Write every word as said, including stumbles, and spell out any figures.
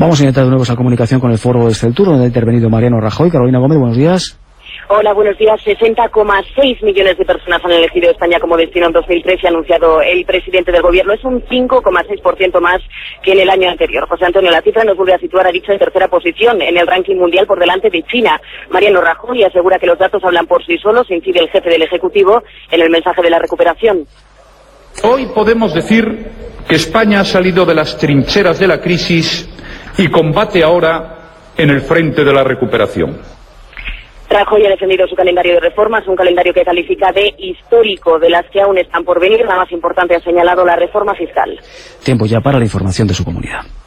Vamos a intentar de nuevo esa comunicación con el Foro Exceltur, donde ha intervenido Mariano Rajoy. Carolina Gómez, buenos días. Hola, buenos días. sesenta coma seis millones de personas han elegido España como destino en dos mil trece, ha anunciado el presidente del gobierno. Es un cinco coma seis por ciento más que en el año anterior. José Antonio, la cifra nos vuelve a situar, ha dicho, en tercera posición en el ranking mundial por delante de China. Mariano Rajoy asegura que los datos hablan por sí solos, incide el jefe del Ejecutivo en el mensaje de la recuperación. Hoy podemos decir que España ha salido de las trincheras de la crisis y combate ahora en el frente de la recuperación. Rajoy ha defendido su calendario de reformas, un calendario que califica de histórico, de las que aún están por venir. La más importante, ha señalado, la reforma fiscal. Tiempo ya para la información de su comunidad.